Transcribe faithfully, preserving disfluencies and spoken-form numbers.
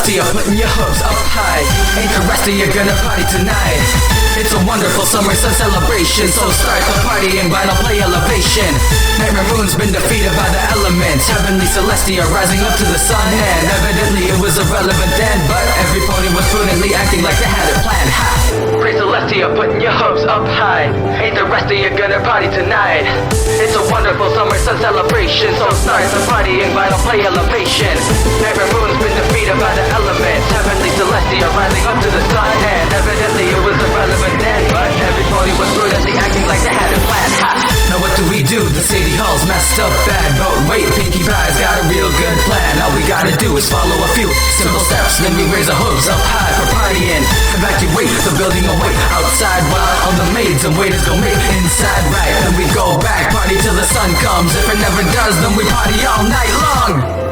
Celestia, putting your hopes up high. Ain't the rest of you gonna party tonight? It's a wonderful summer sun celebration, so start the partying, vinyl play elevation. Nightmare Moon's been defeated by the elements. Heavenly Celestia rising up to the sun, and evidently it was irrelevant then, but every pony was prudently acting like they had it planned. Ha! Praise Celestia, putting your hopes up high. Ain't the rest of you gonna party tonight? It's a wonderful summer sun celebration, so start the partying, vinyl play elevation. Nightmare Moon's been defeated by the elements. Heavenly Celestia rising up to the sun, and evidently it was irrelevant then, but everybody was prudently acting like they had it planned. Ha! Now what do we do? The city hall's messed up bad, but wait, Pinkie Pie's got a real good plan. All we gotta do is follow a few simple steps, then we raise our hooves up high for partying. Evacuate the building away outside while all the maids and waiters go make inside right. Then we go back, party till the sun comes. If it never does, then we party all night long.